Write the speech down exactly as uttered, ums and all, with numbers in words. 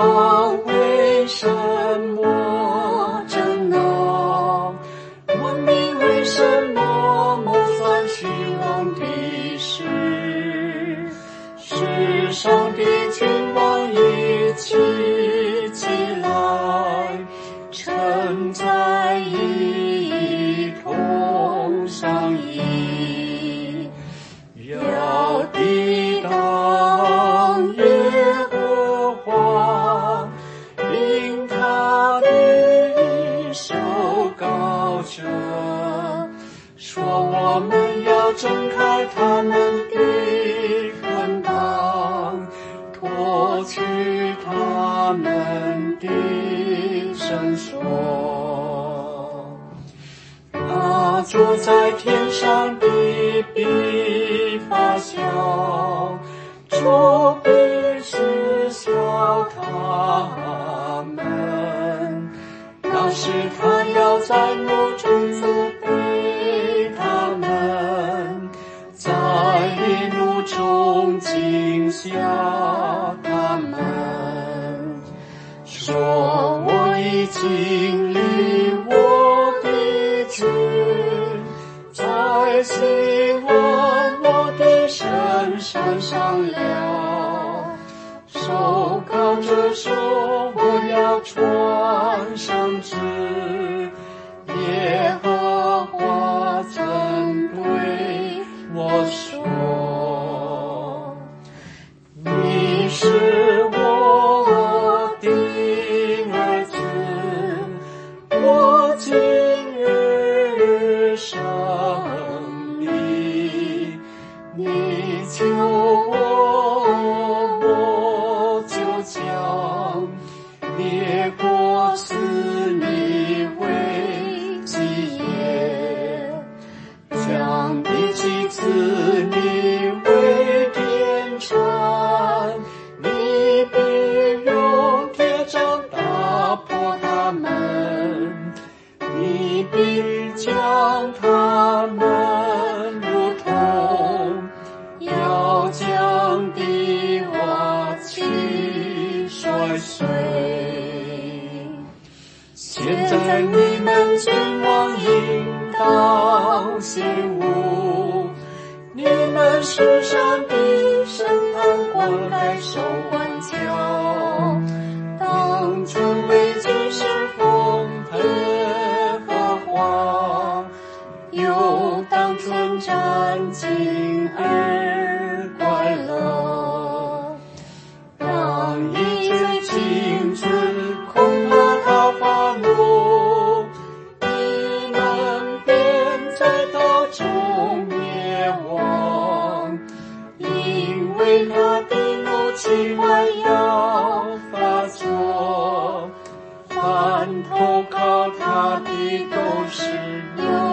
方为什么争闹？文明为什么谋算虚妄的事？世上的君王一起起来，臣在一同商议，要抵挡耶和华，因他的手高者，说我们要挣开他们的捆绑，脱去他们的绳索。那住在天上的必发笑，主必嗤笑他们。那时他要在怒中责备他们，在怒中惊吓他们，说我已经离我的君，在西安我的圣山上了。手高着说我要传圣旨，耶和华曾对我说，你是我的儿子，我今日生你，你救我，我就将列国赐你为基业，将地基赐你为田产，你必用铁杖打破他们，你必将他们如同要将的瓦器摔碎。现在你们君王应当醒悟，你们世上的审判官该受管教，当成为军事奉耶和华，又当春战今日快乐。当一追禁止，恐怕他发怒，你们便在道中灭亡，因为他的怒气快要发作，凡投靠他的都是牛